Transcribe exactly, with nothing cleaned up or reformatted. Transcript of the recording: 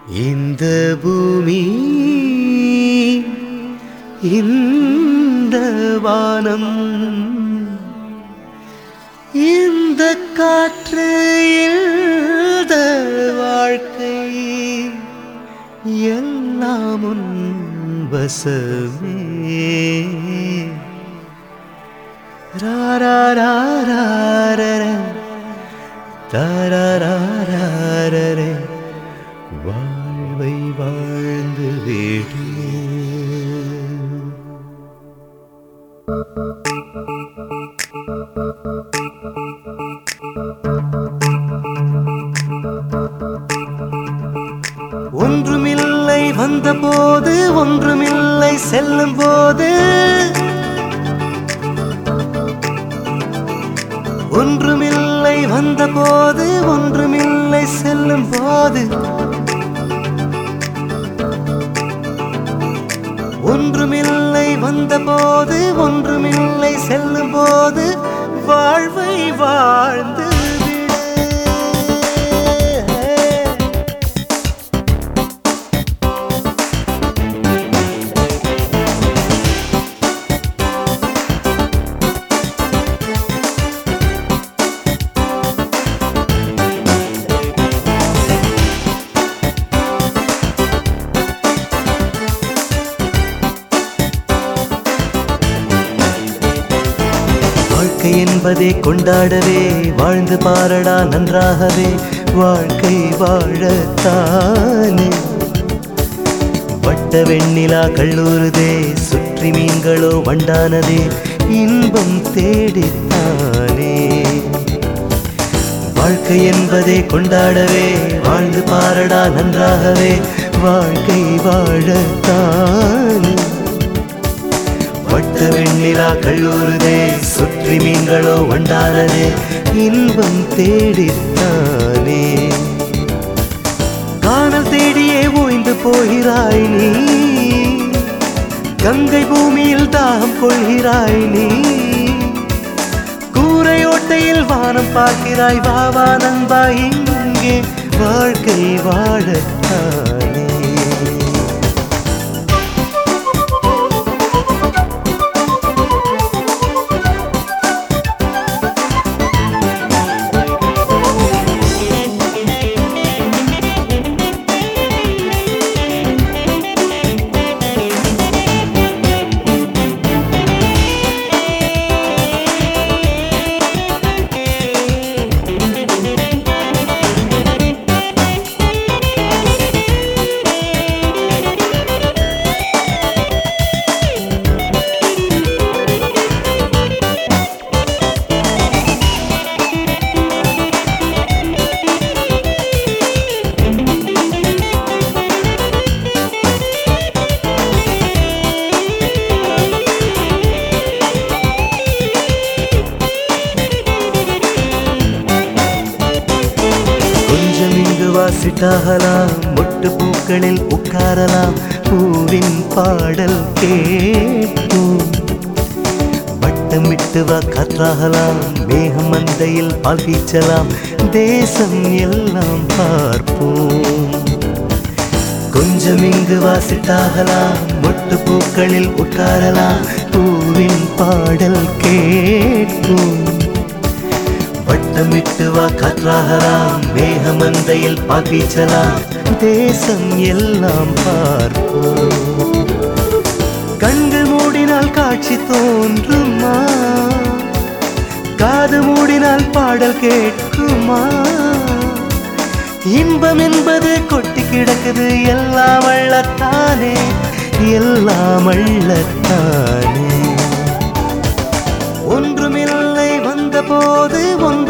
இந்த பூமி இந்த வானம் இந்த காற்று இந்த வாழ்க்கை எல்லாம் உன் வசமே. ராராராராரரே தாராராராரரே வாழ்வை வாழ்ந்து விடு. ஒன்றுமில்லை வந்தபோது ஒன்றுமில்லை செல்லும் போது ஒன்றுமில்லை வந்தபோது ஒன்றுமில்லை செல்லும் போது ஒன்றுமில்லை வந்தபோது ஒன்றுமில்லை செல்லும் போது வாழ்வை வாழ்ந்து வாழ்க்கை என்பதை கொண்டாடவே வாழ்ந்து பாரடா நன்றாகவே வாழ்க்கை வாழத்தானே. வட்ட வெண்ணிலா கல்லூருதே சுற்றி மீன்களோ வண்டானதே இன்பம் தேடித்தானே. வாழ்க்கை என்பதை கொண்டாடவே வாழ்ந்து பாரடா நன்றாகவே வாழ்க்கை வாழத்தானே. வட்ட வெண்ணிலா கல்லூருதே சுற்றி மீன்களோ வண்டானதே இன்பம் தேடித்தானே. காணல் தேடியே ஓய்ந்து போகிறாய் நீ, கங்கை பூமியில் தாகம் கொள்கிறாய் நீ. கூரையோட்டையில் வானம் பார்க்கிறாய், வாவா நண்பா இங்கே வாழ்க்கை வாழத்தானே. வாசிட்டாகலாம் மொட்டு பூக்களில் உட்காரலாம், பூவின் பாடல் கேட்போம். வட்டமிட்டு வா காற்றாகலாம், மேகம் மந்தையில் பால் பீச்சலாம், தேசம் எல்லாம் பார்ப்போம். கொஞ்சம் இங்கு வாசிட்டாகலாம் மொட்டு பூக்களில் உட்காரலாம், பூவின் பாடல் கேட்போம். வட்டமிட்டு வா காற்றாகலாம், மேகமந்தையில் பால் பீச்சலாம், தேசம் எல்லாம் பார்ப்போம். கண்கள் மூடினால் காட்சி தோன்றுமா, காது மூடினால் பாடல் கேட்குமா. இன்பம் என்பது கொட்டி கிடக்குது எல்லாம் அள்ளத்தானே, எல்லாம் அள்ளத்தானே. ஒன்றுமில்லை வந்தபோது ஒன்று